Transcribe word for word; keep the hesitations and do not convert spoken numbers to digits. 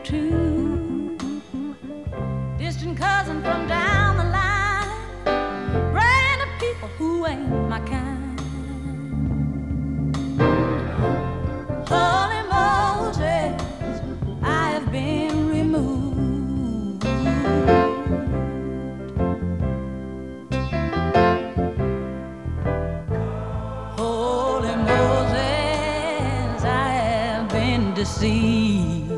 Two distant cousins from down the line, brand of people who ain't my kind. Holy Moses, I have been removed. Holy Moses, I have been deceived.